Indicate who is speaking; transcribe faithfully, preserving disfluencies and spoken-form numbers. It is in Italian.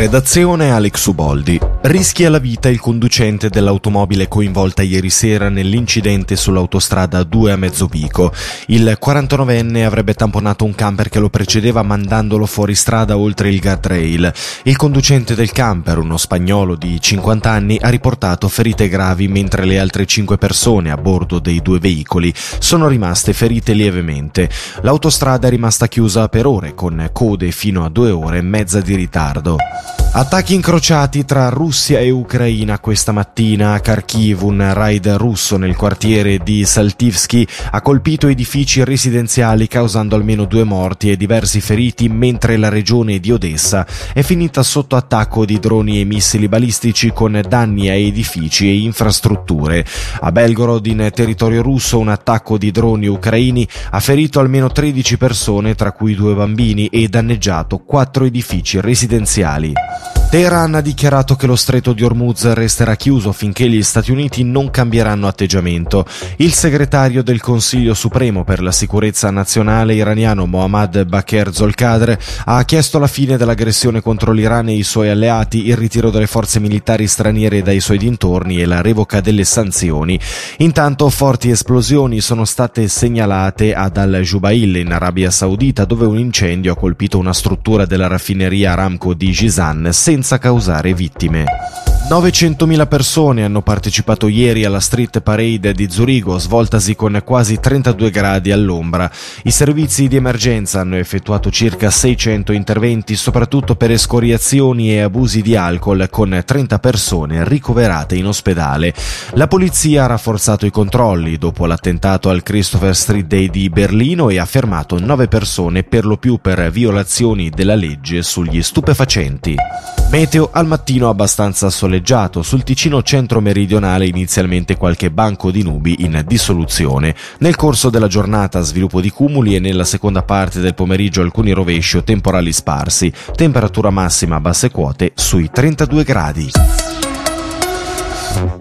Speaker 1: Redazione Alex Uboldi. Rischia la vita il conducente dell'automobile coinvolta ieri sera nell'incidente sull'autostrada due a Mezzobico. Il quarantanovenne avrebbe tamponato un camper che lo precedeva mandandolo fuori strada oltre il guardrail. Il conducente del camper, uno spagnolo di cinquanta anni, ha riportato ferite gravi, mentre le altre cinque persone a bordo dei due veicoli sono rimaste ferite lievemente. L'autostrada è rimasta chiusa per ore, con code fino a due ore e mezza di ritardo. Attacchi incrociati tra Russia e Ucraina questa mattina a Kharkiv. Un raid russo nel quartiere di Saltivsky ha colpito edifici residenziali, causando almeno due morti e diversi feriti, mentre la regione di Odessa è finita sotto attacco di droni e missili balistici, con danni a edifici e infrastrutture. A Belgorod, in territorio russo, un attacco di droni ucraini ha ferito almeno tredici persone, tra cui due bambini, e danneggiato quattro edifici residenziali. Teheran ha dichiarato che lo stretto di Hormuz resterà chiuso finché gli Stati Uniti non cambieranno atteggiamento. Il segretario del Consiglio Supremo per la Sicurezza Nazionale iraniano Mohammad Baqir Zolkadr ha chiesto la fine dell'aggressione contro l'Iran e i suoi alleati, il ritiro delle forze militari straniere dai suoi dintorni e la revoca delle sanzioni. Intanto forti esplosioni sono state segnalate ad Al-Jubail in Arabia Saudita, dove un incendio ha colpito una struttura della raffineria Aramco di Jizan senza causare vittime. novecentomila persone hanno partecipato ieri alla Street Parade di Zurigo, svoltasi con quasi trentadue gradi all'ombra. I servizi di emergenza hanno effettuato circa seicento interventi, soprattutto per escoriazioni e abusi di alcol, con trenta persone ricoverate in ospedale. La polizia ha rafforzato i controlli dopo l'attentato al Christopher Street Day di Berlino e ha fermato nove persone, per lo più per violazioni della legge sugli stupefacenti. Meteo al mattino abbastanza soleggiato, sul Ticino centro-meridionale inizialmente qualche banco di nubi in dissoluzione. Nel corso della giornata sviluppo di cumuli e nella seconda parte del pomeriggio alcuni rovesci o temporali sparsi. Temperatura massima a basse quote sui trentadue gradi.